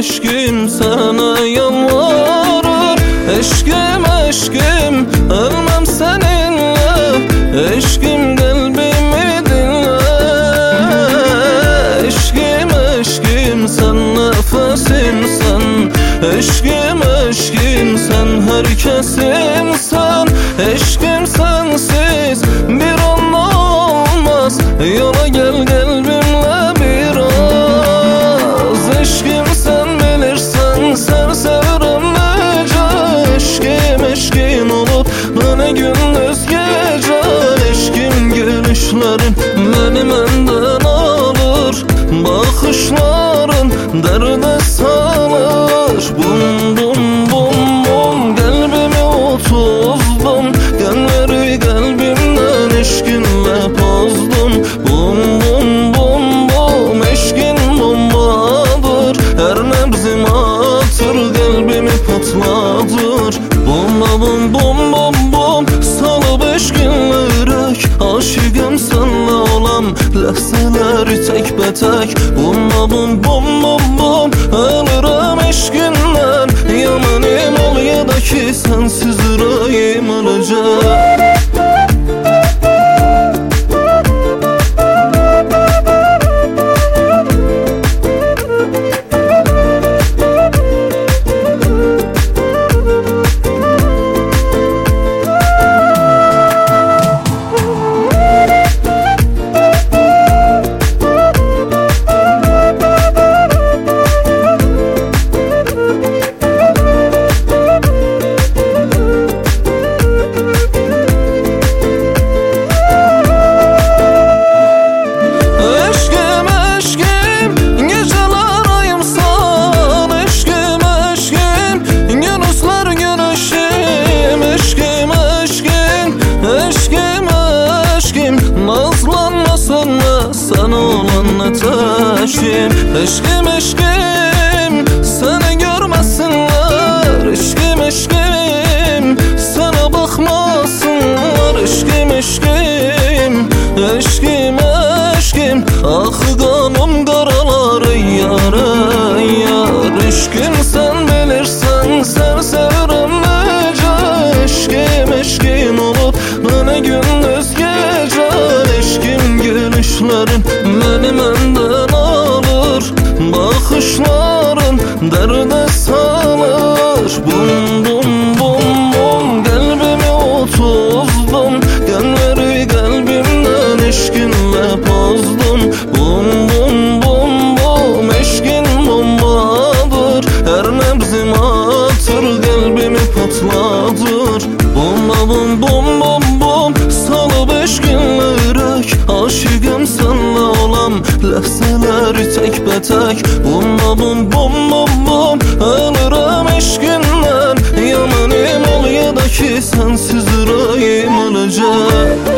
eşkim sana yalvarır. Eşkim eşkim ölmem seninle. Eşkim kalbimi dinle. Eşkim eşkim sen nefesimsen. Eşkim eşkim sen herkesimsen. Eşkim sensiz bir an olmaz. Yola gel kalbimle biraz. Eşkim sen bilirsen sen severim nece. Eşkim eşkin olup bana gündüz gece. Eşkim gülüşlerin beni benden alır. Bakışların derde salır. Bum bum bum bum kalbimi otuzdum. Genleri kalbimden eşkinle bozdum. Bum bum bum bum eşkin bombadır. Her nebzim atır kalbimi patladır. Bum bum bum bum bum salıp eşkinlerek. Aşıkım senle olam ləhzələri tek betek. Bum bum bum bum bum ölürüm eşkinden. Yamanım ol ya da ki sensiz yüreğim öləcək. Sana olan ateşim. Eşkim eşkim seni görmesinler. Eşkim eşkim sana bakmasınlar. Eşkim eşkim eşkim eşkim ah kanım karalar yar yar. Eşkim sen bilirsen sen severim nece. Eşkim eşkin olup bana gündüz gece. Eşkim gülüşlerin beni benden alır. Bakışların derde salır. Bum bum bum bum kalbimi otuzdum. Genleri kalbimden eşkinle bozdum. Bum bum bum bum eşkin bombadır. Her nebzim atır kalbimi patladır. Bum bum bum bum bum salıp eşkinlerek. Aşıkım senle olam ləhzələri tek betek. Bum bum bum bum bum ölürüm eşkinden. Yamanım ol ya da ki sensiz yüreğim öləcək.